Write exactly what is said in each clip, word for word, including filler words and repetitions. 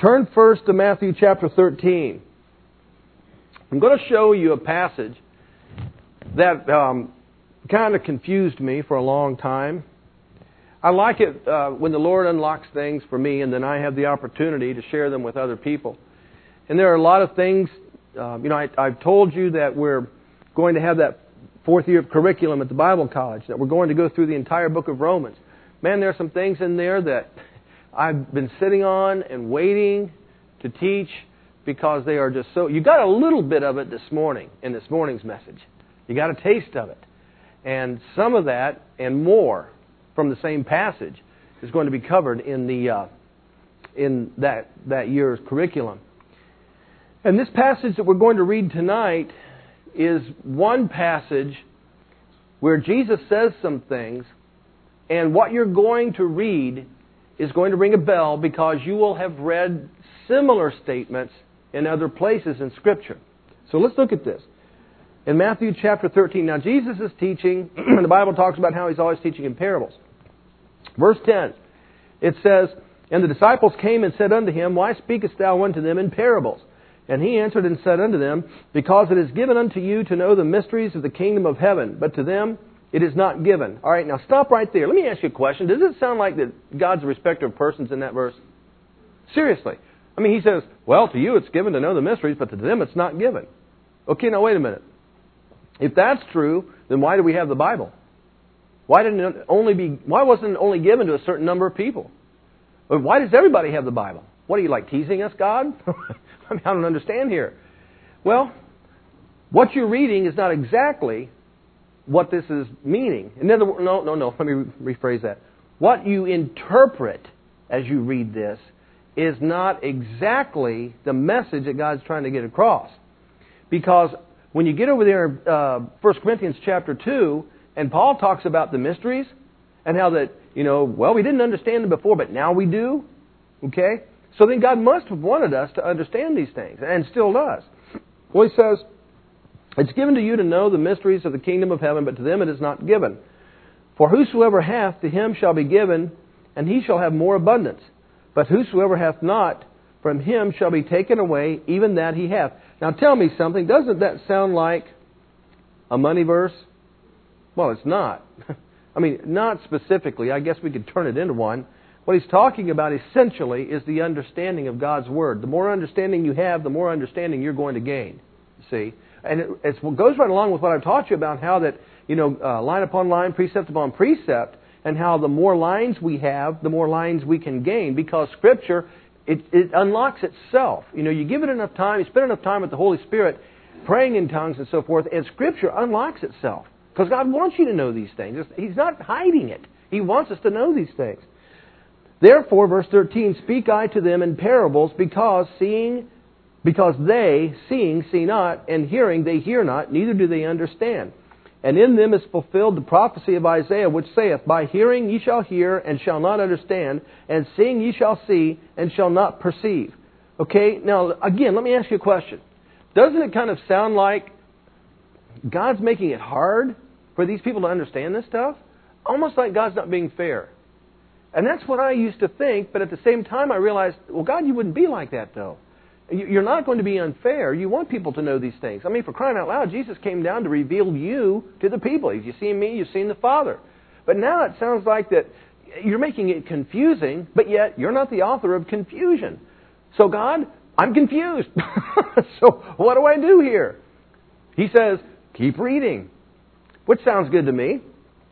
Turn first to Matthew chapter thirteen. I'm going to show you a passage that um, kind of confused me for a long time. I like it uh, when the Lord unlocks things for me and then I have the opportunity to share them with other people. And there are a lot of things, uh, you know, I, I've told you that we're going to have that fourth year of curriculum at the Bible College, that we're going to go through the entire book of Romans. Man, there are some things in there that I've been sitting on and waiting to teach because they are just so... You got a little bit of it this morning in this morning's message. You got a taste of it. And some of that and more from the same passage is going to be covered in the uh, in that that year's curriculum. And this passage that we're going to read tonight is one passage where Jesus says some things, and what you're going to read is going to ring a bell because you will have read similar statements in other places in Scripture. So let's look at this. In Matthew chapter thirteen, now Jesus is teaching, and the Bible talks about how He's always teaching in parables. Verse ten, it says, "And the disciples came and said unto Him, Why speakest thou unto them in parables? And He answered and said unto them, Because it is given unto you to know the mysteries of the kingdom of heaven, but to them it is not given." All right, now stop right there. Let me ask you a question. Does it sound like that God's a respecter of persons in that verse? Seriously. I mean, He says, well, to you it's given to know the mysteries, but to them it's not given. Okay, now wait a minute. If that's true, then why do we have the Bible? Why didn't it only be? Why wasn't it only given to a certain number of people? Why does everybody have the Bible? What are you, like, teasing us, God? I mean, I don't understand here. Well, what you're reading is not exactly what this is meaning. In other words, no, no, no. Let me rephrase that. What you interpret as you read this is not exactly the message that God's trying to get across. Because when you get over there, uh, First Corinthians chapter two, and Paul talks about the mysteries and how that, you know, well, we didn't understand them before, but now we do. Okay? So then God must have wanted us to understand these things, and still does. Well, He says, "It's given to you to know the mysteries of the kingdom of heaven, but to them it is not given. For whosoever hath, to him shall be given, and he shall have more abundance. But whosoever hath not, from him shall be taken away even that he hath." Now tell me something, doesn't that sound like a money verse? Well, it's not. I mean, not specifically. I guess we could turn it into one. What he's talking about essentially is the understanding of God's Word. The more understanding you have, the more understanding you're going to gain. See? And it, it goes right along with what I've taught you about how that, you know, uh, line upon line, precept upon precept, and how the more lines we have, the more lines we can gain, because Scripture, it, it unlocks itself. You know, you give it enough time, you spend enough time with the Holy Spirit, praying in tongues and so forth, and Scripture unlocks itself. Because God wants you to know these things. He's not hiding it. He wants us to know these things. "Therefore," verse thirteen, "speak I to them in parables, because seeing, because they, seeing, see not, and hearing, they hear not, neither do they understand. And in them is fulfilled the prophecy of Isaiah, which saith, By hearing ye shall hear, and shall not understand, and seeing ye shall see, and shall not perceive." Okay, now again, let me ask you a question. Doesn't it kind of sound like God's making it hard for these people to understand this stuff? Almost like God's not being fair. And that's what I used to think, but at the same time I realized, well, God, you wouldn't be like that, though. You're not going to be unfair. You want people to know these things. I mean, for crying out loud, Jesus came down to reveal you to the people. If you've seen me, you've seen the Father. But now it sounds like that you're making it confusing, but yet you're not the author of confusion. So God, I'm confused. So what do I do here? He says, keep reading, which sounds good to me.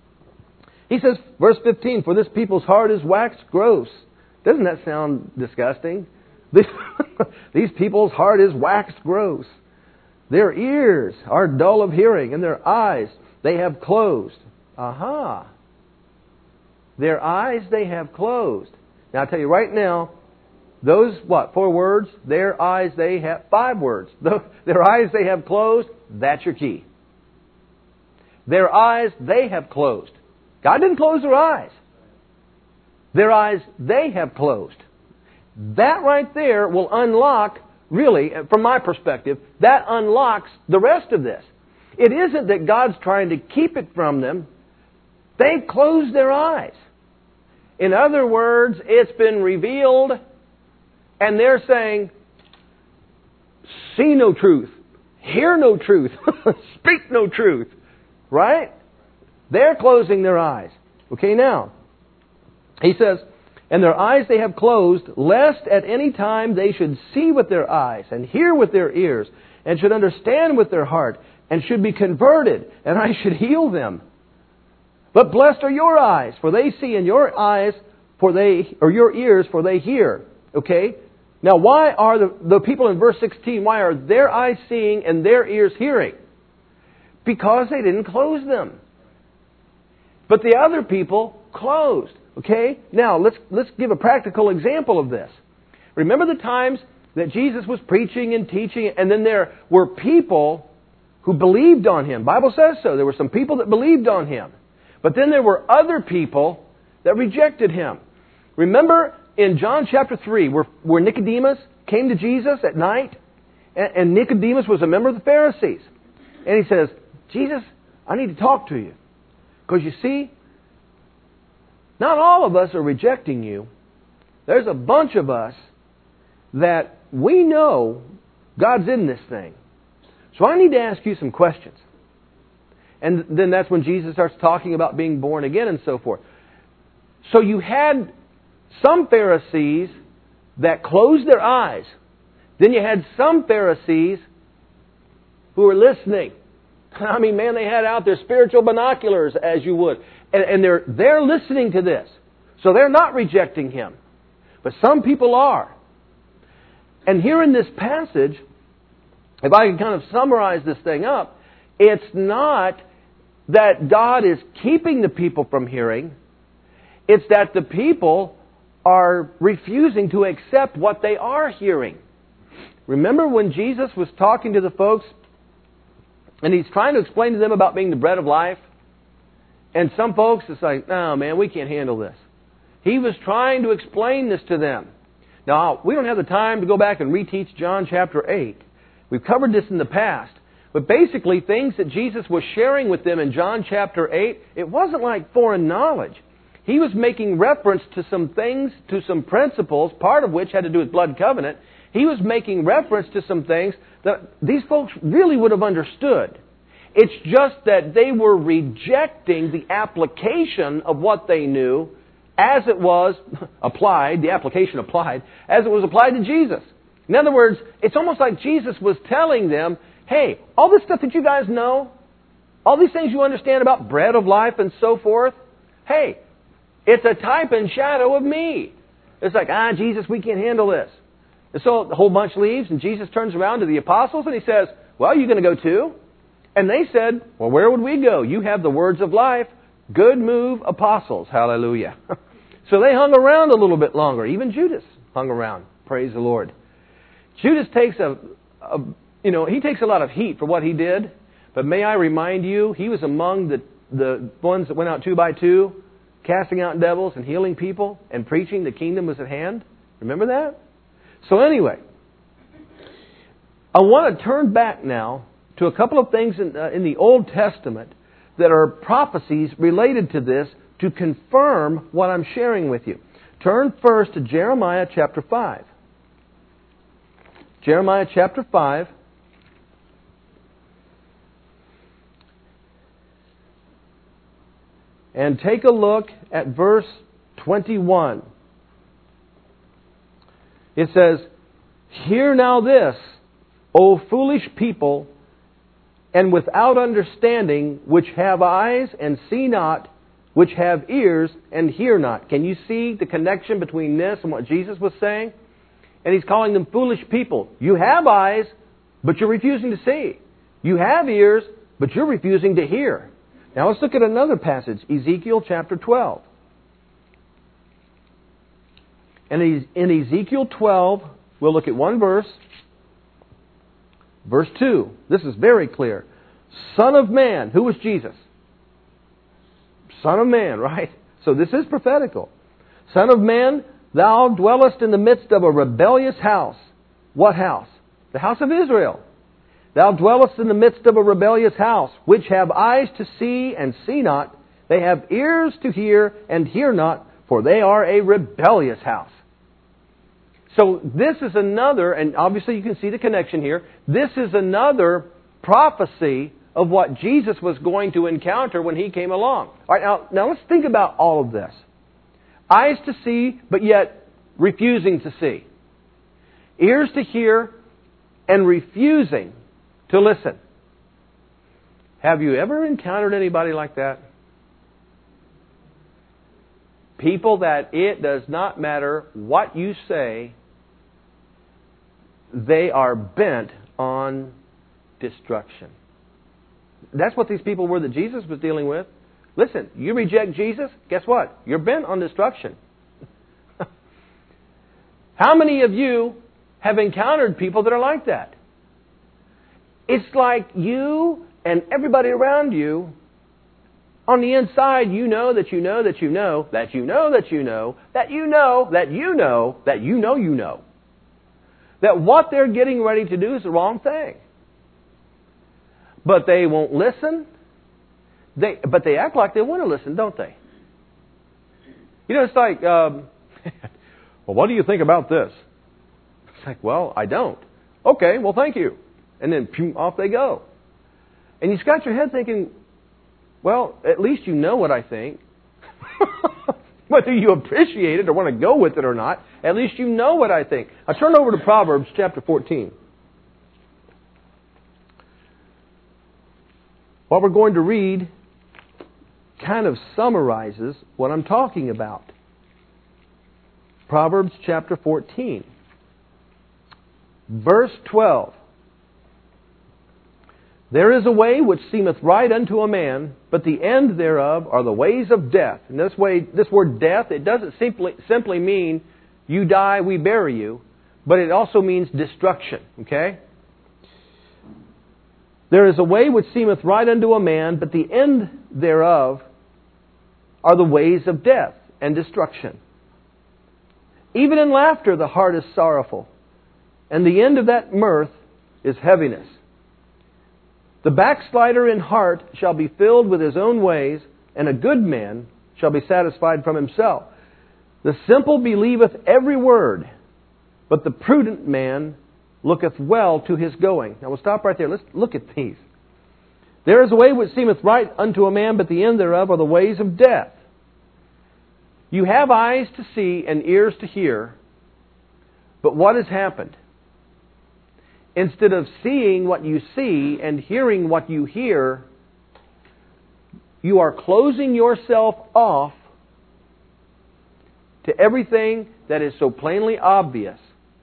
He says, verse fifteen, "For this people's heart is waxed gross." Doesn't that sound disgusting? This, these people's heart is waxed gross. "Their ears are dull of hearing, and their eyes they have closed." Aha. Their eyes they have closed. Now I tell you right now, those, what, four words? Their eyes they have, five words. Their eyes they have closed, that's your key. Their eyes they have closed. God didn't close their eyes. Their eyes they have closed. That right there will unlock, really, from my perspective, that unlocks the rest of this. It isn't that God's trying to keep it from them. They've closed their eyes. In other words, it's been revealed And they're saying, see no truth, hear no truth, speak no truth. Right? They're closing their eyes. Okay, now, he says, and their eyes they have closed, lest at any time they should see with their eyes, and hear with their ears, and should understand with their heart, and should be converted, and I should heal them. But blessed are your eyes, for they see, and your eyes, for they, or your ears, for they hear. Okay? Now, why are the, the people in verse sixteen, why are their eyes seeing and their ears hearing? Because they didn't close them. But the other people closed. Okay? Now, let's let's give a practical example of this. Remember the times that Jesus was preaching and teaching, and then there were people who believed on Him. The Bible says so. There were some people that believed on Him. But then there were other people that rejected Him. Remember in John chapter three, where, where Nicodemus came to Jesus at night, and, and Nicodemus was a member of the Pharisees. And he says, Jesus, I need to talk to you. Because you see, not all of us are rejecting you. There's a bunch of us that we know God's in this thing. So I need to ask you some questions. And then that's when Jesus starts talking about being born again and so forth. So you had some Pharisees that closed their eyes. Then you had some Pharisees who were listening. I mean, man, they had out their spiritual binoculars, as you would. And, and they're, they're listening to this. So they're not rejecting Him. But some people are. And here in this passage, if I can kind of summarize this thing up, it's not that God is keeping the people from hearing. It's that the people are refusing to accept what they are hearing. Remember when Jesus was talking to the folks, and He's trying to explain to them about being the bread of life? And some folks, it's like, no, man, we can't handle this. He was trying to explain this to them. Now, we don't have the time to go back and reteach John chapter eight. We've covered this in the past. But basically, things that Jesus was sharing with them in John chapter eight, it wasn't like foreign knowledge. He was making reference to some things, to some principles, part of which had to do with blood covenant. He was making reference to some things that these folks really would have understood. It's just that they were rejecting the application of what they knew as it was applied, the application applied, as it was applied to Jesus. In other words, it's almost like Jesus was telling them, hey, all this stuff that you guys know, all these things you understand about bread of life and so forth, hey, it's a type and shadow of me. It's like, ah, Jesus, we can't handle this. And so the whole bunch leaves, and Jesus turns around to the apostles, and He says, well, you're going to go too? And they said, well, where would we go? You have the words of life. Good move, apostles. Hallelujah. So they hung around a little bit longer. Even Judas hung around. Praise the Lord. Judas takes a, a you know, he takes a lot of heat for what he did. But may I remind you, he was among the, the ones that went out two by two, casting out devils and healing people and preaching the kingdom was at hand. Remember that? So anyway, I want to turn back now to a couple of things in, uh, in the Old Testament that are prophecies related to this to confirm what I'm sharing with you. Turn first to Jeremiah chapter five. Jeremiah chapter five. And take a look at verse twenty-one. It says, hear now this, O foolish people, and without understanding, which have eyes and see not, which have ears and hear not. Can you see the connection between this and what Jesus was saying? And He's calling them foolish people. You have eyes, but you're refusing to see. You have ears, but you're refusing to hear. Now let's look at another passage, Ezekiel chapter twelve. And in Ezekiel twelve, we'll look at one verse. Verse two. This is very clear. Son of man. Who was Jesus? Son of man, right? So this is prophetical. Son of man, thou dwellest in the midst of a rebellious house. What house? The house of Israel. Thou dwellest in the midst of a rebellious house, which have eyes to see and see not. They have ears to hear and hear not, for they are a rebellious house. So this is another, and obviously you can see the connection here, this is another prophecy of what Jesus was going to encounter when He came along. All right, now, now let's think about all of this. Eyes to see, but yet refusing to see. Ears to hear, and refusing to listen. Have you ever encountered anybody like that? People that it does not matter what you say, they are bent on destruction. That's what these people were that Jesus was dealing with. Listen, you reject Jesus, guess what? You're bent on destruction. How many of you have encountered people that are like that? It's like you and everybody around you, on the inside, you know that you know that you know, that you know that you know, that you know, that you know, that you know you know. That what they're getting ready to do is the wrong thing. But they won't listen. They, but they act like they want to listen, don't they? You know, it's like, um, well, what do you think about this? It's like, well, I don't. Okay, well, thank you. And then pew, off they go. And you scratch your head thinking, well, at least you know what I think. Whether you appreciate it or want to go with it or not, at least you know what I think. I turn over to Proverbs chapter fourteen. What we're going to read kind of summarizes what I'm talking about. Proverbs chapter fourteen, verse twelve. There is a way which seemeth right unto a man, but the end thereof are the ways of death. And this way, this word death, it doesn't simply simply mean you die, we bury you, but it also means destruction. Okay? There is a way which seemeth right unto a man, but the end thereof are the ways of death and destruction. Even in laughter the heart is sorrowful, and the end of that mirth is heaviness. The backslider in heart shall be filled with his own ways, and a good man shall be satisfied from himself. The simple believeth every word, but the prudent man looketh well to his going. Now we'll stop right there. Let's look at these. There is a way which seemeth right unto a man, but the end thereof are the ways of death. You have eyes to see and ears to hear, but what has happened? Instead of seeing what you see and hearing what you hear, you are closing yourself off to everything that is so plainly obvious.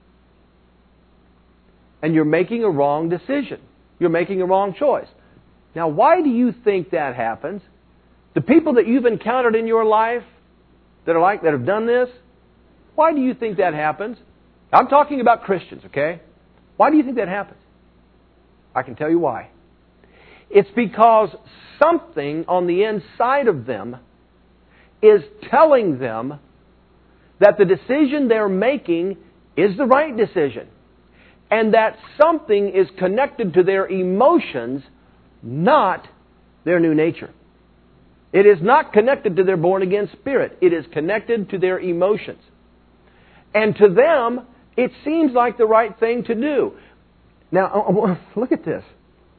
And you're making a wrong decision. You're making a wrong choice. Now, why do you think that happens? The people that you've encountered in your life that are like that have done this, why do you think that happens? I'm talking about Christians, okay? Why do you think that happens? I can tell you why. It's because something on the inside of them is telling them that the decision they're making is the right decision. And that something is connected to their emotions, not their new nature. It is not connected to their born-again spirit. It is connected to their emotions. And to them, it seems like the right thing to do. Now, look at this.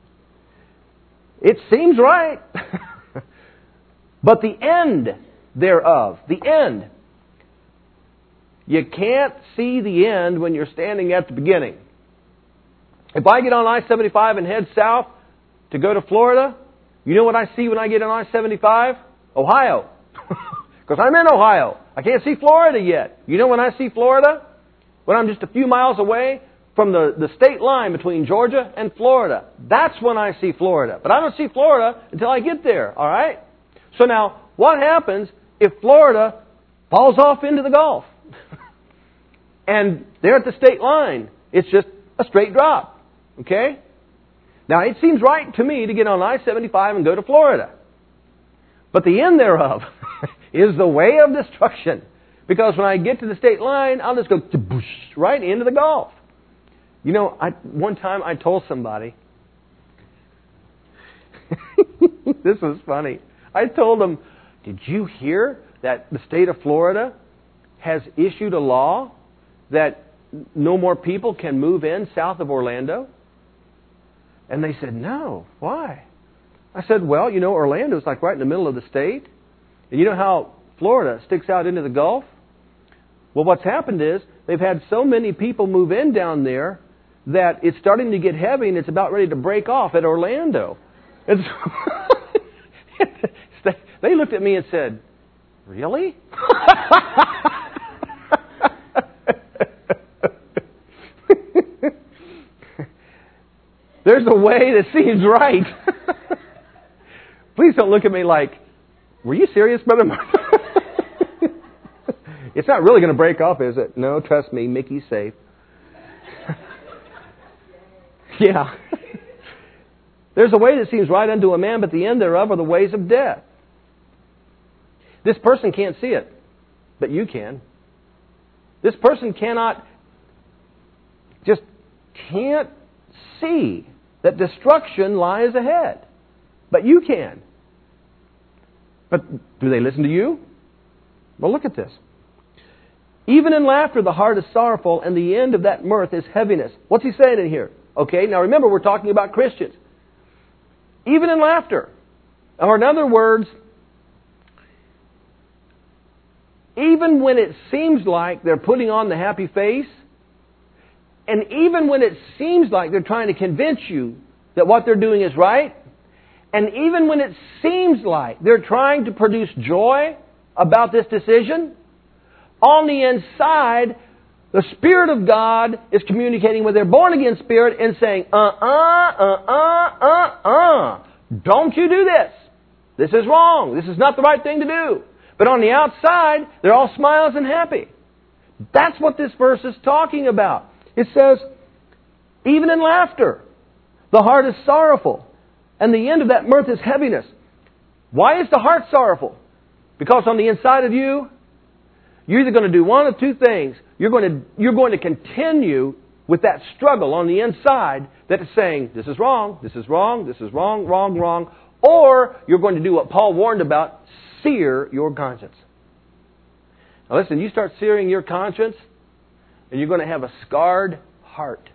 It seems right. But the end thereof, the end. You can't see the end when you're standing at the beginning. If I get on I seventy-five and head south to go to Florida, you know what I see when I get on I seventy-five? Ohio. Because I'm in Ohio. I can't see Florida yet. You know when I see Florida? When I'm just a few miles away from the, the state line between Georgia and Florida. That's when I see Florida. But I don't see Florida until I get there, all right? So now, what happens if Florida falls off into the Gulf? And they're at the state line. It's just a straight drop. Okay? Now, it seems right to me to get on I seventy-five and go to Florida. But the end thereof is the way of destruction. Because when I get to the state line, I'll just go right into the Gulf. You know, I, one time I told somebody, this was funny. I told them, did you hear that the state of Florida has issued a law that no more people can move in south of Orlando? And they said, no. Why? I said, well, you know, Orlando's like right in the middle of the state. And you know how Florida sticks out into the Gulf? Well, what's happened is they've had so many people move in down there that it's starting to get heavy and it's about ready to break off at Orlando. And so they looked at me and said, really? There's a way that seems right. Please don't look at me like, were you serious, Brother Mark? It's not really going to break off, is it? No, trust me, Mickey's safe. Yeah. There's a way that seems right unto a man, but the end thereof are the ways of death. This person can't see it, but you can. This person cannot, just can't see that destruction lies ahead. But you can. But do they listen to you? Well, look at this. Even in laughter, the heart is sorrowful, and the end of that mirth is heaviness. What's he saying in here? Okay, now remember, we're talking about Christians. Even in laughter. Or in other words, even when it seems like they're putting on the happy face, and even when it seems like they're trying to convince you that what they're doing is right, and even when it seems like they're trying to produce joy about this decision, on the inside, the Spirit of God is communicating with their born-again spirit and saying, uh-uh, uh-uh, uh-uh, don't you do this. This is wrong. This is not the right thing to do. But on the outside, they're all smiles and happy. That's what this verse is talking about. It says, even in laughter, the heart is sorrowful, and the end of that mirth is heaviness. Why is the heart sorrowful? Because on the inside of you, you're either going to do one of two things. You're going to, you're going to continue with that struggle on the inside that is saying, this is wrong, this is wrong, this is wrong, wrong, wrong. Or you're going to do what Paul warned about, sear your conscience. Now listen, you start searing your conscience, and you're going to have a scarred heart.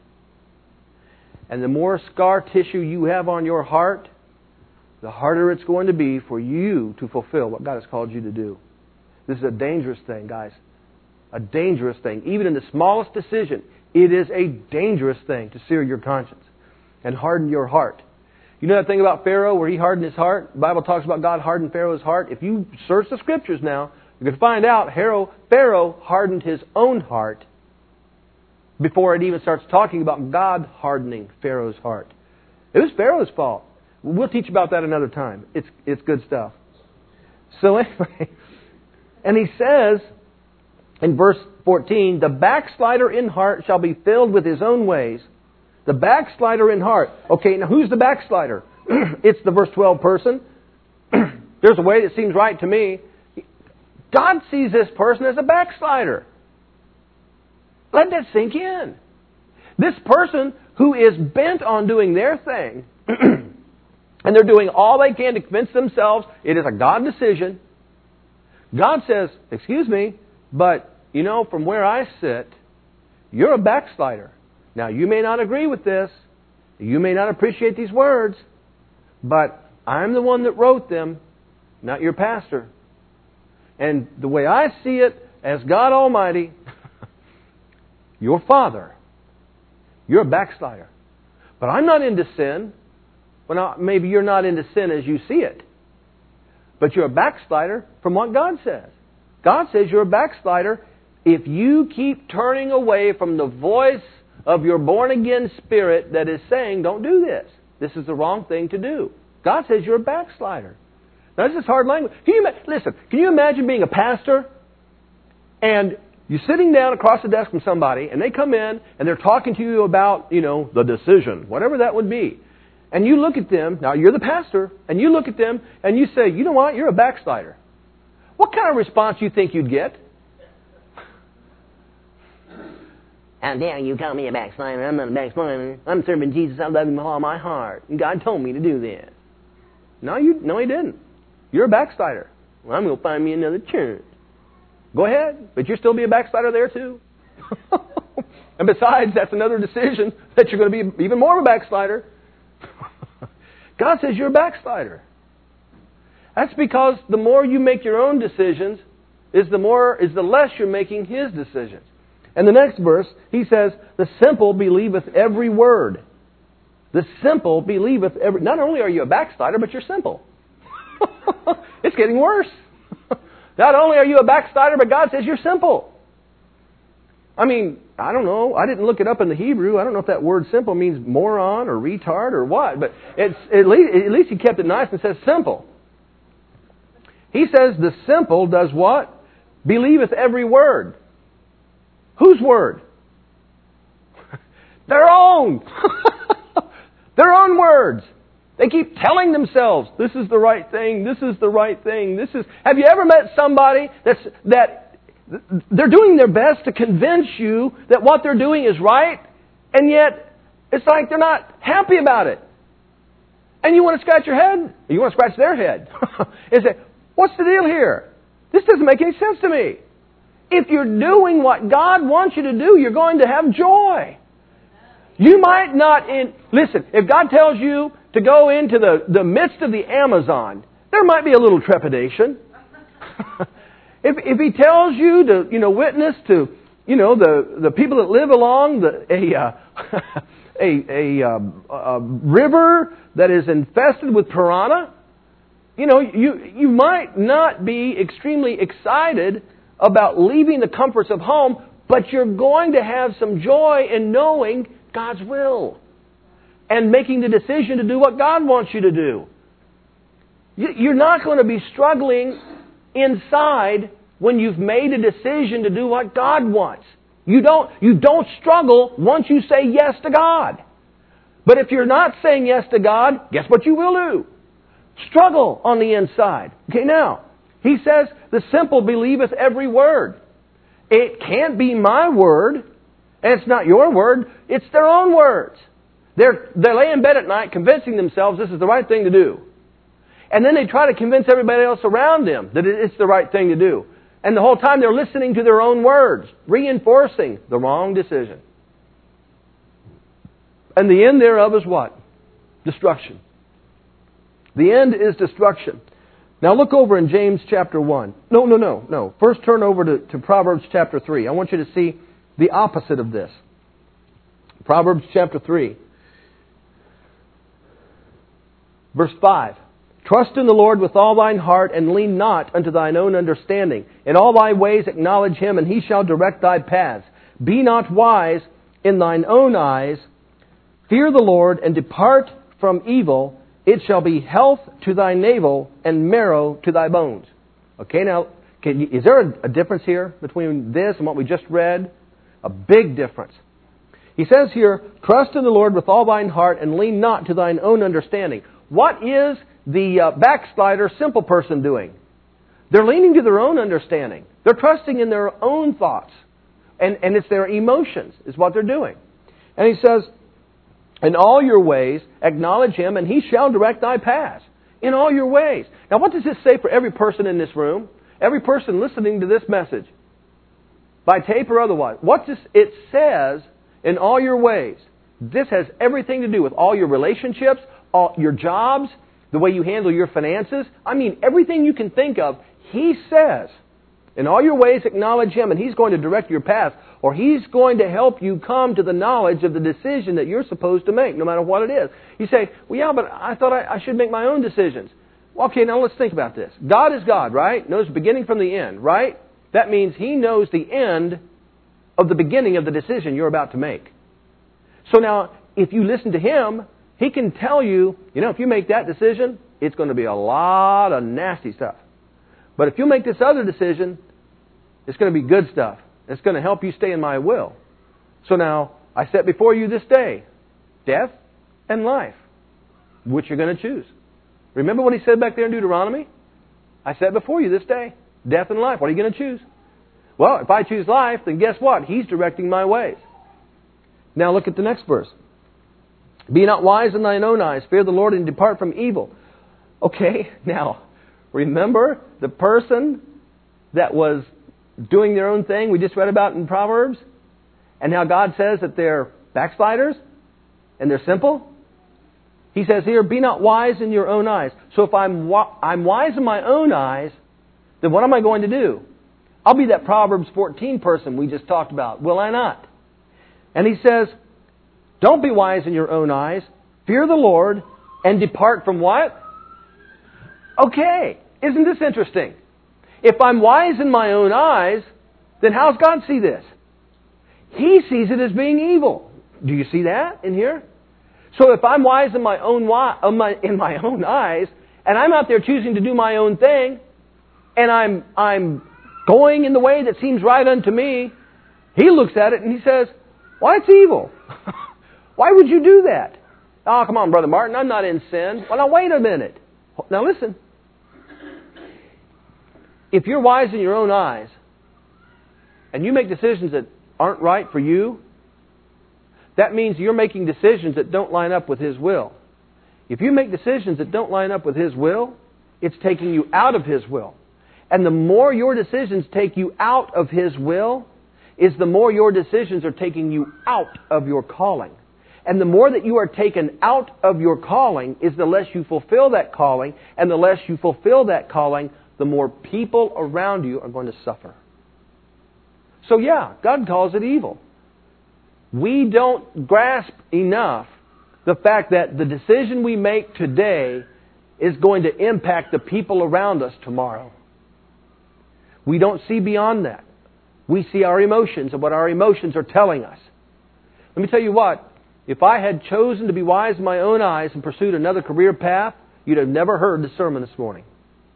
And the more scar tissue you have on your heart, the harder it's going to be for you to fulfill what God has called you to do. This is a dangerous thing, guys. A dangerous thing. Even in the smallest decision, it is a dangerous thing to sear your conscience and harden your heart. You know that thing about Pharaoh where he hardened his heart? The Bible talks about God hardened Pharaoh's heart. If you search the Scriptures now, you can find out Pharaoh hardened his own heart before it even starts talking about God hardening Pharaoh's heart. It was Pharaoh's fault. We'll teach about that another time. It's, it's good stuff. So anyway, and he says in verse fourteen, the backslider in heart shall be filled with his own ways. The backslider in heart. Okay, now who's the backslider? It's the verse twelve person. There's a way that seems right to me. God sees this person as a backslider. Let that sink in. This person who is bent on doing their thing, and they're doing all they can to convince themselves it is a God decision. God says, excuse me, but, you know, from where I sit, you're a backslider. Now, you may not agree with this. You may not appreciate these words. But I'm the one that wrote them, not your pastor. And the way I see it, as God Almighty, your Father, you're a backslider. But I'm not into sin. Well, now, maybe you're not into sin as you see it. But you're a backslider from what God says. God says you're a backslider if you keep turning away from the voice of your born-again spirit that is saying, don't do this. This is the wrong thing to do. God says you're a backslider. Now, this is hard language. Can you, listen, can you imagine being a pastor and you're sitting down across the desk from somebody and they come in and they're talking to you about, you know, the decision, whatever that would be. And you look at them, now you're the pastor, and you look at them and you say, you know what, you're a backslider. What kind of response do you think you'd get? How dare you call me a backslider? I'm not a backslider. I'm serving Jesus. I love Him with all my heart. And God told me to do this. No, you, no, He didn't. You're a backslider. Well, I'm going to find me another church. Go ahead, but you'll still be a backslider there too. And besides, that's another decision that you're going to be even more of a backslider. God says you're a backslider. That's because the more you make your own decisions, is the more is the less you're making His decisions. And the next verse, He says, the simple believeth every word. The simple believeth every... Not only are you a backslider, but you're simple. It's getting worse. Not only are you a backslider, but God says you're simple. I mean, I don't know. I didn't look it up in the Hebrew. I don't know if that word simple means moron or retard or what. But it's at least, at least He kept it nice and says simple. He says the simple does what? Believeth every word. Whose word? Their own. Their own words. They keep telling themselves, this is the right thing, this is the right thing, this is... Have you ever met somebody that's that they're doing their best to convince you that what they're doing is right, and yet it's like they're not happy about it. And you want to scratch your head? You want to scratch their head. And say, what's the deal here? This doesn't make any sense to me. If you're doing what God wants you to do, you're going to have joy. You might not... In, listen, if God tells you to go into the, the midst of the Amazon, there might be a little trepidation. if, if He tells you to, you know, witness to, you know, the, the people that live along the, a, uh, a, a, um, a river that is infested with piranha, you know, you, you might not be extremely excited about leaving the comforts of home, but you're going to have some joy in knowing God's will and making the decision to do what God wants you to do. You're not going to be struggling inside when you've made a decision to do what God wants. You don't, you don't struggle once you say yes to God. But if you're not saying yes to God, guess what you will do? Struggle on the inside. Okay, now, He says, the simple believeth every word. It can't be my word, and it's not your word, it's their own words. They're, they lay in bed at night convincing themselves this is the right thing to do. And then they try to convince everybody else around them that it's the right thing to do. And the whole time they're listening to their own words, reinforcing the wrong decision. And the end thereof is what? Destruction. The end is destruction. Now look over in James chapter one. No, no, no, no. First turn over to, to Proverbs chapter three. I want you to see the opposite of this. Proverbs chapter three. Verse five. Trust in the Lord with all thine heart, and lean not unto thine own understanding. In all thy ways acknowledge Him, and He shall direct thy paths. Be not wise in thine own eyes. Fear the Lord, and depart from evil. It shall be health to thy navel, and marrow to thy bones. Okay, now, can you, is there a, a difference here between this and what we just read? A big difference. He says here, trust in the Lord with all thine heart, and lean not to thine own understanding. What is the uh, backslider, simple person doing? They're leaning to their own understanding. They're trusting in their own thoughts. And, and it's their emotions is what they're doing. And He says, in all your ways acknowledge Him, and He shall direct thy paths. In all your ways. Now what does this say for every person in this room? Every person listening to this message? By tape or otherwise. What does it says, in all your ways? This has everything to do with all your relationships, all your jobs, the way you handle your finances. I mean, everything you can think of, He says, in all your ways acknowledge Him, and He's going to direct your path, or He's going to help you come to the knowledge of the decision that you're supposed to make, no matter what it is. You say, well, yeah, but I thought I, I should make my own decisions. Well, okay, now let's think about this. God is God, right? Knows the beginning from the end, right? That means He knows the end of the beginning of the decision you're about to make. So now, if you listen to Him, He can tell you, you know, if you make that decision, it's going to be a lot of nasty stuff. But if you make this other decision, it's going to be good stuff. It's going to help you stay in my will. So now, I set before you this day, death and life. Which you're going to choose. Remember what He said back there in Deuteronomy? I set before you this day, death and life. What are you going to choose? Well, if I choose life, then guess what? He's directing my ways. Now look at the next verse. Be not wise in thine own eyes. Fear the Lord and depart from evil. Okay, now, remember the person that was doing their own thing we just read about in Proverbs? And now God says that they're backsliders and they're simple. He says here, be not wise in your own eyes. So if I'm I'm wise in my own eyes, then what am I going to do? I'll be that Proverbs fourteen person we just talked about, will I not? And he says, don't be wise in your own eyes. Fear the Lord and depart from what? Okay, isn't this interesting? If I'm wise in my own eyes, then how does God see this? He sees it as being evil. Do you see that in here? So if I'm wise in my own in my own eyes, and I'm out there choosing to do my own thing, and I'm I'm going in the way that seems right unto me, He looks at it and He says, "Why, it's evil. Why would you do that?" Oh, come on, Brother Martin, I'm not in sin. Well, now wait a minute. Now listen. If you're wise in your own eyes, and you make decisions that aren't right for you, that means you're making decisions that don't line up with His will. If you make decisions that don't line up with His will, it's taking you out of His will. And the more your decisions take you out of His will, is the more your decisions are taking you out of your calling. And the more that you are taken out of your calling is the less you fulfill that calling. And the less you fulfill that calling, the more people around you are going to suffer. So yeah, God calls it evil. We don't grasp enough the fact that the decision we make today is going to impact the people around us tomorrow. We don't see beyond that. We see our emotions and what our emotions are telling us. Let me tell you what, if I had chosen to be wise in my own eyes and pursued another career path, you'd have never heard the sermon this morning.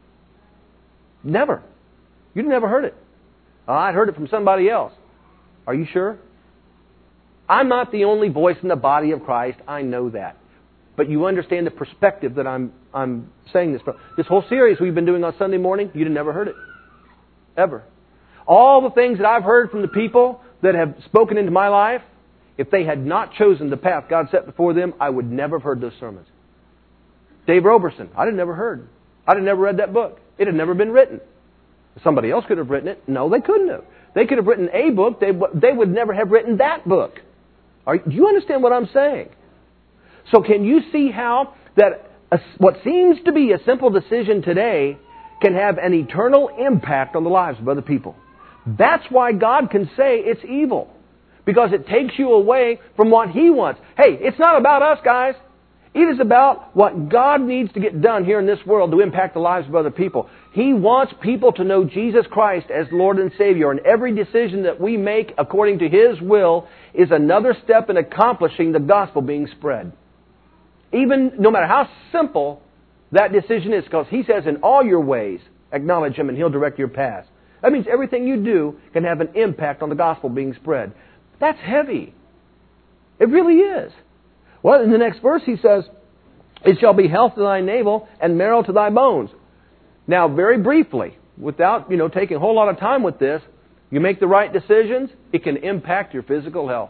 Never. You'd have never heard it. Oh, I'd heard it from somebody else. Are you sure? I'm not the only voice in the body of Christ. I know that. But you understand the perspective that I'm I'm saying this from. This whole series we've been doing on Sunday morning, you'd have never heard it. Ever. All the things that I've heard from the people that have spoken into my life, if they had not chosen the path God set before them, I would never have heard those sermons. Dave Roberson, I'd have never heard. I'd have never read that book. It had never been written. Somebody else could have written it. No, they couldn't have. They could have written a book. They, they would never have written that book. Are, do you understand what I'm saying? So can you see how that a, what seems to be a simple decision today can have an eternal impact on the lives of other people? That's why God can say it's evil. Because it takes you away from what He wants. Hey, it's not about us, guys. It is about what God needs to get done here in this world to impact the lives of other people. He wants people to know Jesus Christ as Lord and Savior. And every decision that we make according to His will is another step in accomplishing the gospel being spread. Even no matter how simple that decision is, because He says in all your ways, acknowledge Him and He'll direct your paths. That means everything you do can have an impact on the gospel being spread. That's heavy. It really is. Well, in the next verse He says, it shall be health to thy navel and marrow to thy bones. Now, very briefly, without you know taking a whole lot of time with this, you make the right decisions, it can impact your physical health.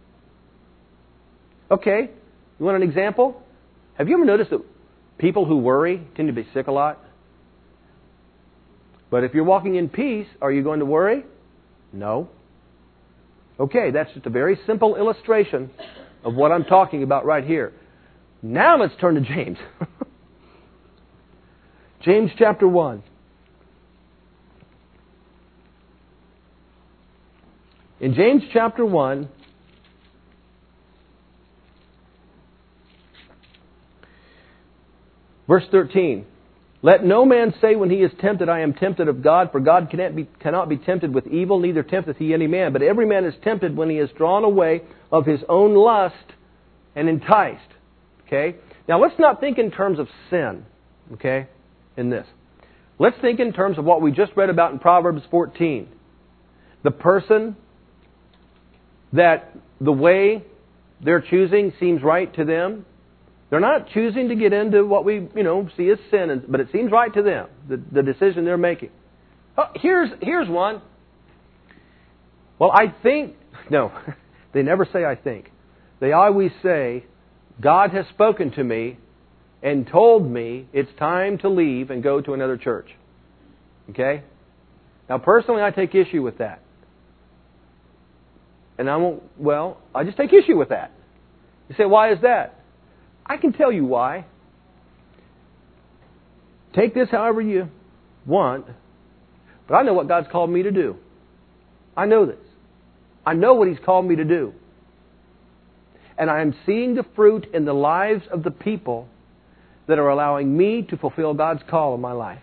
Okay, you want an example? Have you ever noticed that people who worry tend to be sick a lot? But if you're walking in peace, are you going to worry? No. Okay, that's just a very simple illustration of what I'm talking about right here. Now let's turn to James. James chapter one. In James chapter one, verse thirteen. Let no man say when he is tempted, I am tempted of God, for God cannot be, cannot be tempted with evil, neither tempteth He any man. But every man is tempted when he is drawn away of his own lust and enticed. Okay? Now let's not think in terms of sin, okay, in this. Let's think in terms of what we just read about in Proverbs fourteen. The person that the way they're choosing seems right to them. They're not choosing to get into what we, you know, see as sin, but it seems right to them, the, the decision they're making. Oh, here's, here's one. Well, I think, no, they never say I think. They always say, God has spoken to me and told me it's time to leave and go to another church. Okay? Now, personally, I take issue with that. And I won't, well, I just take issue with that. You say, why is that? I can tell you why. Take this however you want, but I know what God's called me to do. I know this. I know what He's called me to do. And I am seeing the fruit in the lives of the people that are allowing me to fulfill God's call in my life.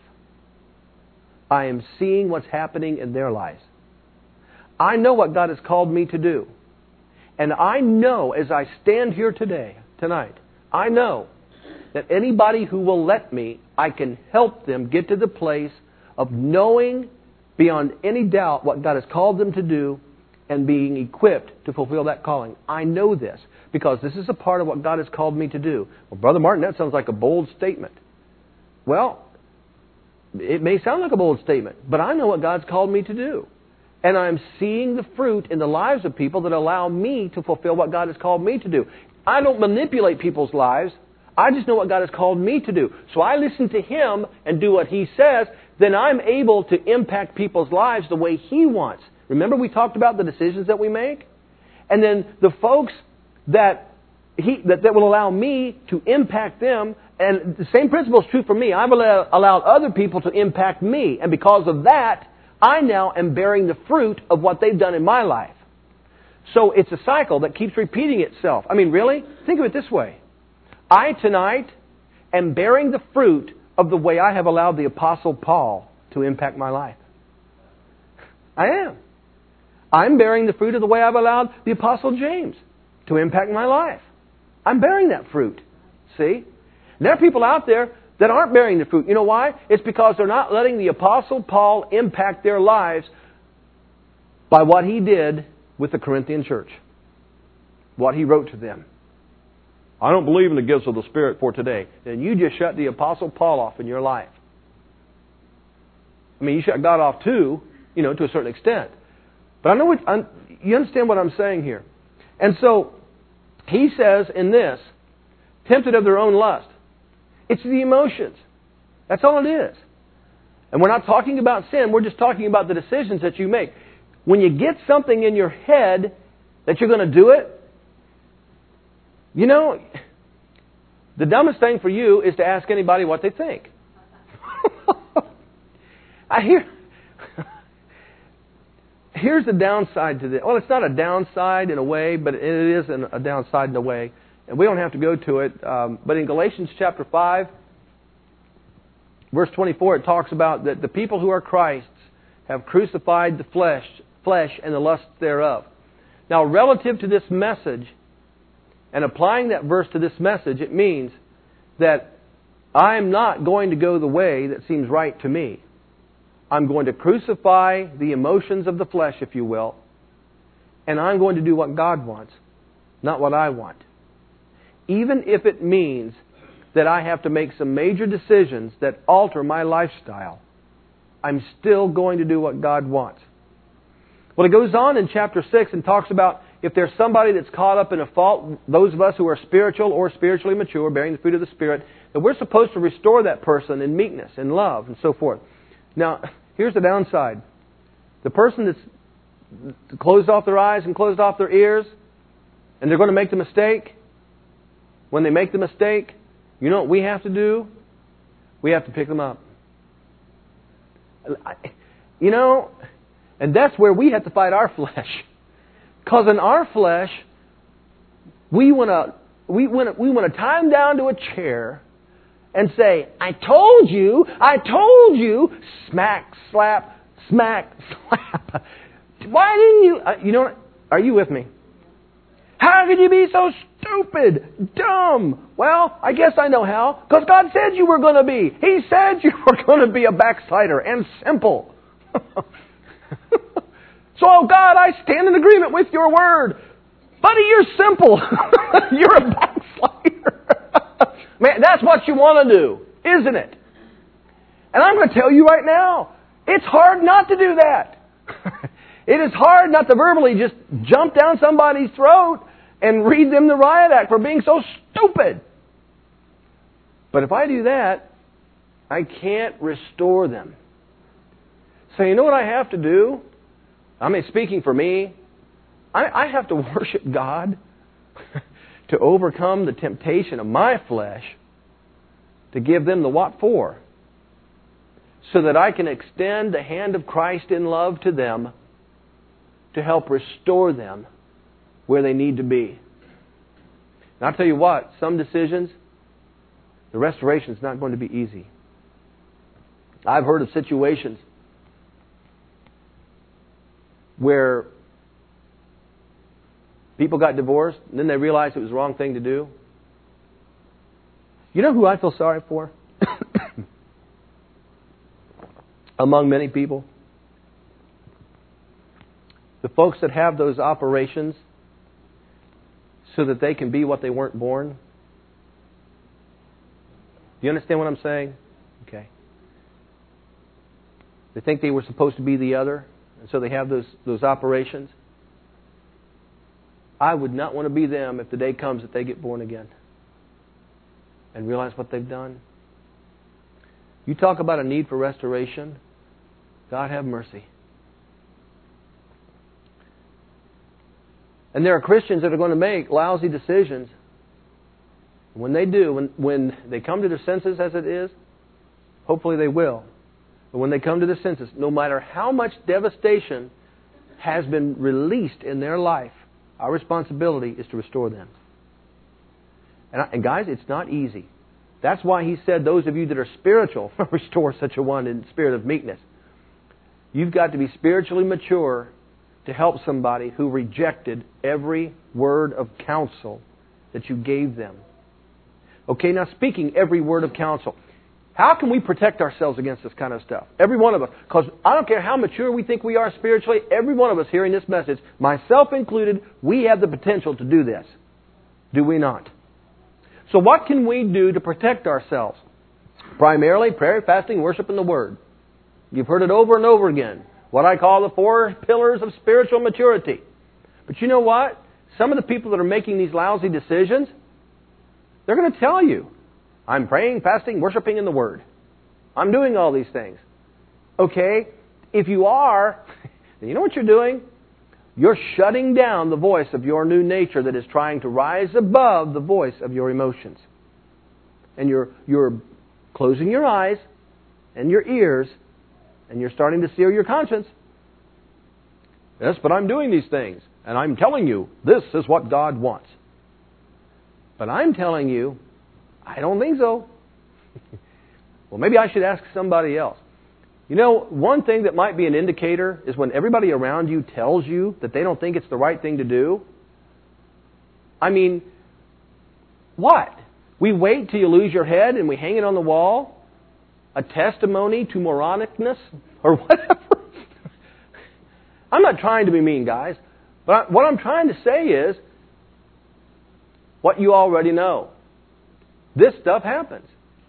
I am seeing what's happening in their lives. I know what God has called me to do. And I know as I stand here today, tonight, I know that anybody who will let me, I can help them get to the place of knowing beyond any doubt what God has called them to do and being equipped to fulfill that calling. I know this because this is a part of what God has called me to do. Well, Brother Martin, that sounds like a bold statement. Well, it may sound like a bold statement, but I know what God's called me to do. And I'm seeing the fruit in the lives of people that allow me to fulfill what God has called me to do. I don't manipulate people's lives. I just know what God has called me to do. So I listen to Him and do what He says, then I'm able to impact people's lives the way He wants. Remember we talked about the decisions that we make? And then the folks that he that, that will allow me to impact them, and the same principle is true for me. I've allowed, allowed other people to impact me, and because of that, I now am bearing the fruit of what they've done in my life. So it's a cycle that keeps repeating itself. I mean, really? Think of it this way. I tonight am bearing the fruit of the way I have allowed the Apostle Paul to impact my life. I am. I'm bearing the fruit of the way I've allowed the Apostle James to impact my life. I'm bearing that fruit. See? And there are people out there that aren't bearing the fruit. You know why? It's because they're not letting the Apostle Paul impact their lives by what he did with the Corinthian church. What he wrote to them. I don't believe in the gifts of the Spirit for today. Then you just shut the Apostle Paul off in your life. I mean, you shut God off too, you know, to a certain extent. But I know what, I'm, you understand what I'm saying here. And so, he says in this, tempted of their own lust. It's the emotions. That's all it is. And we're not talking about sin. We're just talking about the decisions that you make. When you get something in your head that you're going to do it, you know, the dumbest thing for you is to ask anybody what they think. I hear... Here's the downside to this. Well, it's not a downside in a way, but it is a downside in a way. And we don't have to go to it. Um, but in Galatians chapter five, verse twenty-four, it talks about that the people who are Christ's have crucified the flesh, flesh and the lusts thereof. Now, relative to this message, and applying that verse to this message, it means that I'm not going to go the way that seems right to me. I'm going to crucify the emotions of the flesh, if you will, and I'm going to do what God wants, not what I want. Even if it means that I have to make some major decisions that alter my lifestyle, I'm still going to do what God wants. Well, it goes on in chapter six and talks about if there's somebody that's caught up in a fault, those of us who are spiritual or spiritually mature, bearing the fruit of the Spirit, that we're supposed to restore that person in meekness and love and so forth. Now, here's the downside. The person that's closed off their eyes and closed off their ears, and they're going to make the mistake, when they make the mistake, you know what we have to do? We have to pick them up. You know, and that's where we have to fight our flesh. Because in our flesh, we want to we want to we want to tie them down to a chair and say, I told you, I told you, smack, slap, smack, slap. Why didn't you, uh, you know what, are you with me? How could you be so stupid, dumb? Well, I guess I know how, because God said you were going to be. He said you were going to be a backslider and simple. So, oh God, I stand in agreement with your word. Buddy, you're simple. You're a backslider. Man, that's what you want to do, isn't it? And I'm going to tell you right now, it's hard not to do that. It is hard not to verbally just jump down somebody's throat and read them the riot act for being so stupid. But if I do that, I can't restore them. So you know what I have to do? I mean, speaking for me, I, I have to worship God to overcome the temptation of my flesh to give them the what for, so that I can extend the hand of Christ in love to them to help restore them where they need to be. And I'll tell you what, some decisions, the restoration is not going to be easy. I've heard of situations where people got divorced and then they realized it was the wrong thing to do. You know who I feel sorry for? Among many people? The folks that have those operations so that they can be what they weren't born. Do you understand what I'm saying? Okay. They think they were supposed to be the other, and so they have those, those operations. I would not want to be them if the day comes that they get born again and realize what they've done. You talk about a need for restoration. God have mercy. And there are Christians that are going to make lousy decisions. When they do, when, when they come to their senses as it is, hopefully they will. But when they come to their senses, no matter how much devastation has been released in their life, our responsibility is to restore them. And, I, and guys, it's not easy. That's why He said, those of you that are spiritual, restore such a one in spirit of meekness. You've got to be spiritually mature to help somebody who rejected every word of counsel that you gave them. Okay, now speaking every word of counsel, how can we protect ourselves against this kind of stuff? Every one of us. Because I don't care how mature we think we are spiritually, every one of us hearing this message, myself included, we have the potential to do this. Do we not? So what can we do to protect ourselves? Primarily prayer, fasting, worship, and the Word. You've heard it over and over again. What I call the four pillars of spiritual maturity. But you know what? Some of the people that are making these lousy decisions, they're going to tell you, I'm praying, fasting, worshiping in the Word. I'm doing all these things. Okay, if you are, then you know what you're doing? You're shutting down the voice of your new nature that is trying to rise above the voice of your emotions. And you're, you're closing your eyes and your ears, and you're starting to sear your conscience. Yes, but I'm doing these things, and I'm telling you, this is what God wants. But I'm telling you, I don't think so. Well, maybe I should ask somebody else. You know, one thing that might be an indicator is when everybody around you tells you that they don't think it's the right thing to do. I mean, what? We wait till you lose your head and we hang it on the wall? A testimony to moronicness? Or whatever? I'm not trying to be mean, guys. But what I'm trying to say is what you already know. This stuff happens.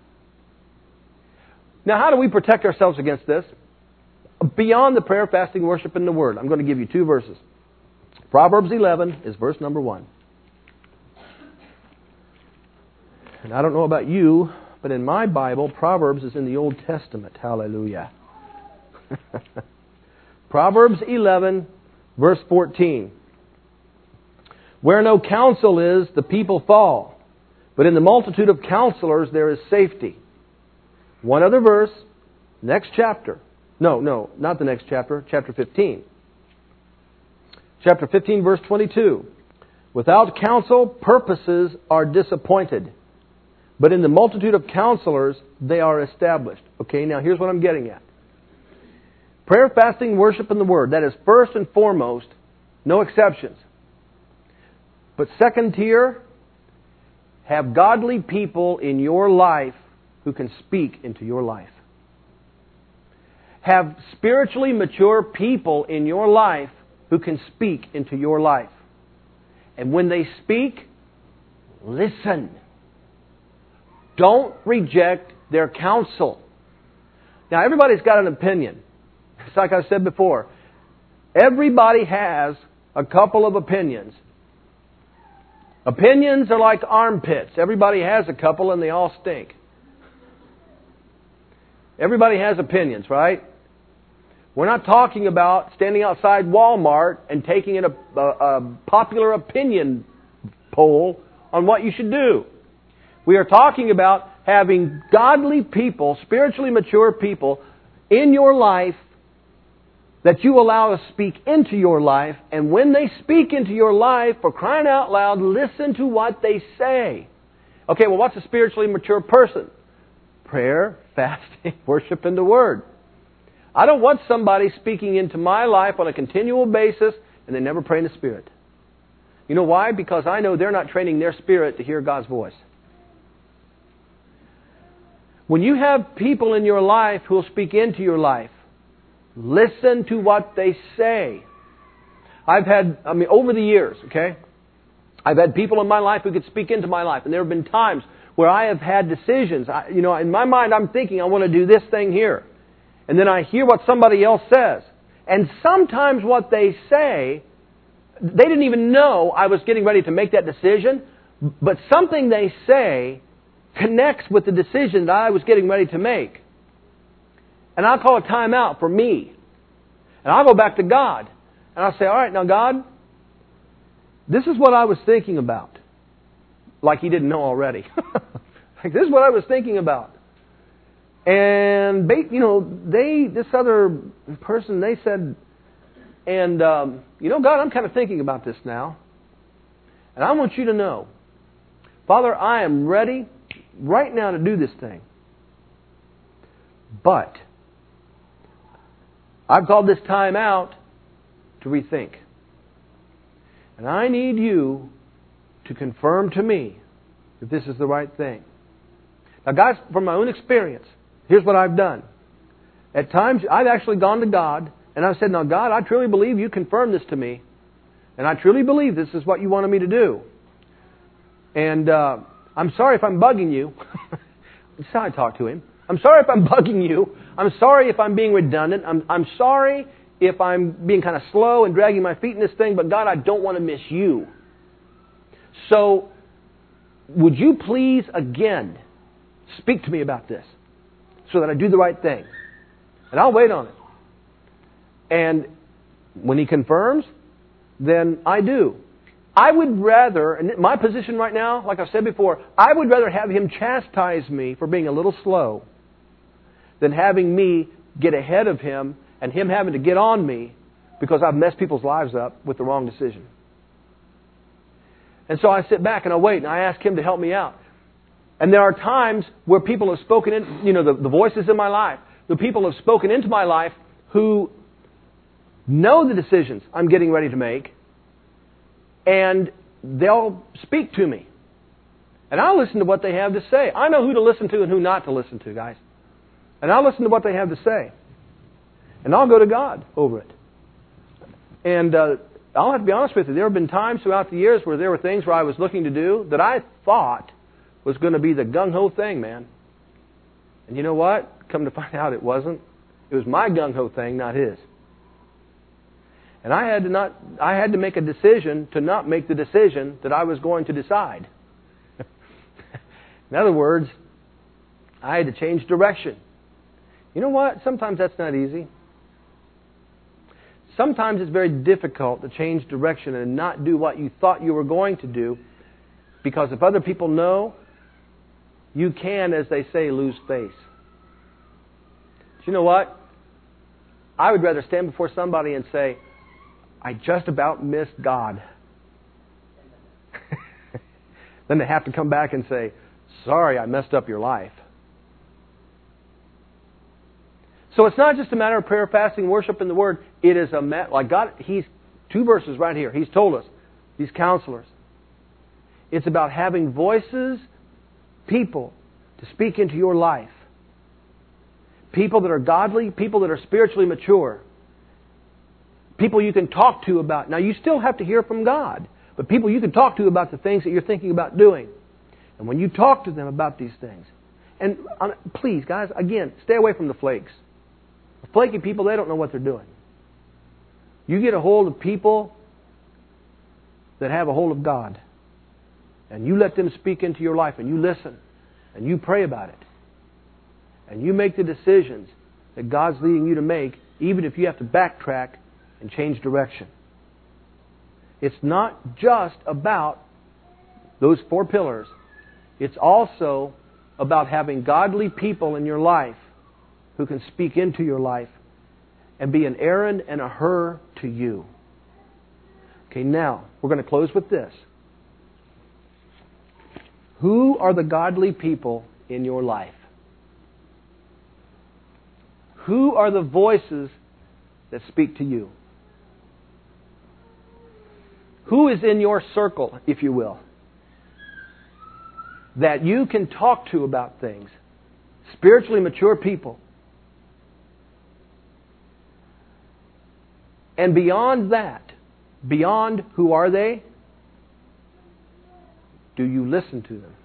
Now, how do we protect ourselves against this? Beyond the prayer, fasting, worship, and the Word. I'm going to give you two verses. Proverbs eleven is verse number one. And I don't know about you, but in my Bible, Proverbs is in the Old Testament. Hallelujah. Proverbs eleven, verse fourteen. Where no counsel is, the people fall. But in the multitude of counselors there is safety. One other verse, next chapter. No, no, not the next chapter, chapter fifteen. Chapter fifteen, verse twenty-two. Without counsel, purposes are disappointed. But in the multitude of counselors, they are established. Okay, now here's what I'm getting at. Prayer, fasting, worship, and the Word. That is first and foremost, no exceptions. But second tier, have godly people in your life who can speak into your life. Have spiritually mature people in your life who can speak into your life. And when they speak, listen. Don't reject their counsel. Now, everybody's got an opinion. It's like I said before. Everybody has a couple of opinions. Opinions are like armpits. Everybody has a couple and they all stink. Everybody has opinions, right? We're not talking about standing outside Walmart and taking in a, a, a popular opinion poll on what you should do. We are talking about having godly people, spiritually mature people in your life that you allow to speak into your life. And when they speak into your life, for crying out loud, listen to what they say. Okay, well, what's a spiritually mature person? Prayer, fasting, worship, and the Word. I don't want somebody speaking into my life on a continual basis and they never pray in the Spirit. You know why? Because I know they're not training their spirit to hear God's voice. When you have people in your life who will speak into your life, listen to what they say. I've had, I mean, over the years, okay, I've had people in my life who could speak into my life. And there have been times where I have had decisions. I, you know, in my mind, I'm thinking, I want to do this thing here. And then I hear what somebody else says. And sometimes what they say, they didn't even know I was getting ready to make that decision. But something they say connects with the decision that I was getting ready to make. And I'll call a time out for me. And I'll go back to God. And I'll say, all right, now God, this is what I was thinking about. Like He didn't know already. Like, this is what I was thinking about. And, they, you know, they, this other person, they said, and, um, you know, God, I'm kind of thinking about this now. And I want you to know, Father, I am ready right now to do this thing. But I've called this time out to rethink. And I need you to confirm to me if this is the right thing. Now, guys, from my own experience, here's what I've done. At times, I've actually gone to God and I've said, now, God, I truly believe you confirmed this to me. And I truly believe this is what you wanted me to do. And uh, I'm sorry if I'm bugging you. That's how I talk to Him. I'm sorry if I'm bugging you. I'm sorry if I'm being redundant. I'm, I'm sorry if I'm being kind of slow and dragging my feet in this thing. But God, I don't want to miss you. So, would you please again speak to me about this so that I do the right thing? And I'll wait on it. And when He confirms, then I do. I would rather, and my position right now, like I've said before, I would rather have Him chastise me for being a little slow than having me get ahead of Him and Him having to get on me because I've messed people's lives up with the wrong decision. And so I sit back and I wait and I ask Him to help me out. And there are times where people have spoken in, you know, the, the voices in my life, the people have spoken into my life who know the decisions I'm getting ready to make, and they'll speak to me. And I'll listen to what they have to say. I know who to listen to and who not to listen to, guys. And I'll listen to what they have to say. And I'll go to God over it. And uh, I'll have to be honest with you, there have been times throughout the years where there were things where I was looking to do that I thought was going to be the gung-ho thing, man. And you know what? Come to find out it wasn't. It was my gung-ho thing, not His. And I had to not I had to make a decision to not make the decision that I was going to decide. In other words, I had to change direction. You know what? Sometimes that's not easy. Sometimes it's very difficult to change direction and not do what you thought you were going to do, because if other people know, you can, as they say, lose face. But you know what? I would rather stand before somebody and say, I just about missed God. Then they have to come back and say, sorry, I messed up your life. So it's not just a matter of prayer, fasting, worship, and the Word. It is a matter, like God, He's, two verses right here, He's told us, these counselors. It's about having voices, people, to speak into your life. People that are godly, people that are spiritually mature. People you can talk to about. Now, you still have to hear from God, but people you can talk to about the things that you're thinking about doing. And when you talk to them about these things, and um, please, guys, again, stay away from the flakes. The flaky people, they don't know what they're doing. You get a hold of people that have a hold of God, and you let them speak into your life, and you listen, and you pray about it, and you make the decisions that God's leading you to make, even if you have to backtrack and change direction. It's not just about those four pillars. It's also about having godly people in your life who can speak into your life and be an Aaron and a Hur to you. Okay, now, we're going to close with this. Who are the godly people in your life? Who are the voices that speak to you? Who is in your circle, if you will, that you can talk to about things? Spiritually mature people. And beyond that, beyond who are they, do you listen to them?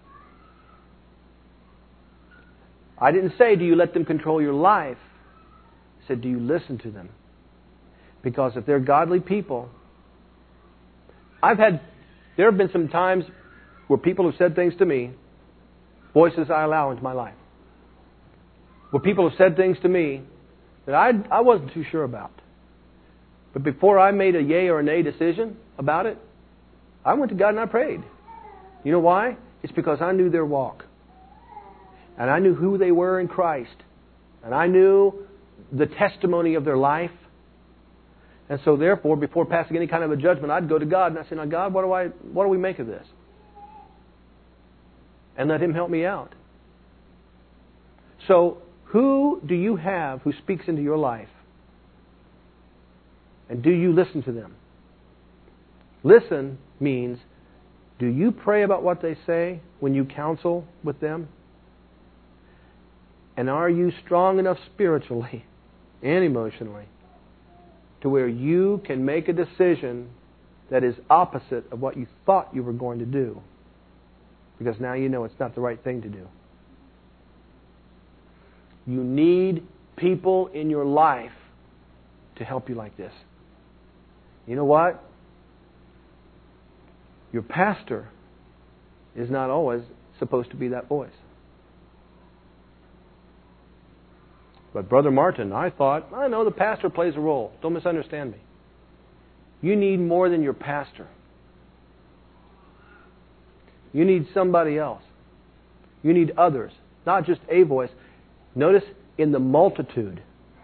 I didn't say, do you let them control your life? I said, do you listen to them? Because if they're godly people, I've had, there have been some times where people have said things to me, voices I allow into my life, where people have said things to me that I, I wasn't too sure about. But before I made a yay or a nay decision about it, I went to God and I prayed. You know why? It's because I knew their walk. And I knew who they were in Christ. And I knew the testimony of their life. And so therefore, before passing any kind of a judgment, I'd go to God and I'd say, now God, what do I, what do we make of this? And let Him help me out. So, who do you have who speaks into your life? And do you listen to them? Listen means, do you pray about what they say when you counsel with them? And are you strong enough spiritually and emotionally to where you can make a decision that is opposite of what you thought you were going to do? Because now you know it's not the right thing to do. You need people in your life to help you like this. You know what? Your pastor is not always supposed to be that voice. But Brother Martin, I thought, I know the pastor plays a role. Don't misunderstand me. You need more than your pastor. You need somebody else. You need others, not just a voice. Notice, in the multitude,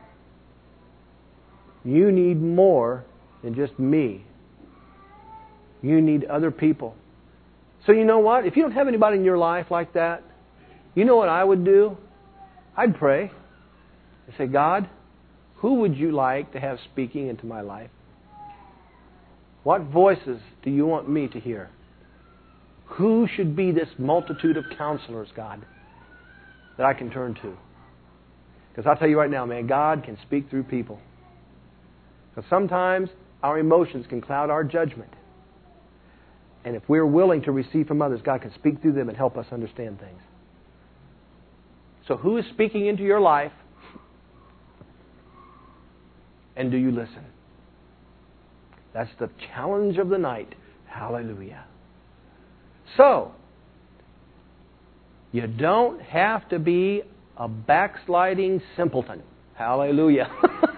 you need more than just me. You need other people. So you know what? If you don't have anybody in your life like that, you know what I would do? I'd pray. I'd say, God, who would you like to have speaking into my life? What voices do you want me to hear? Who should be this multitude of counselors, God, that I can turn to? Because I'll tell you right now, man, God can speak through people. Because sometimes our emotions can cloud our judgment. And if we're willing to receive from others, God can speak through them and help us understand things. So who is speaking into your life? And do you listen? That's the challenge of the night. Hallelujah. So, you don't have to be a backsliding simpleton. Hallelujah.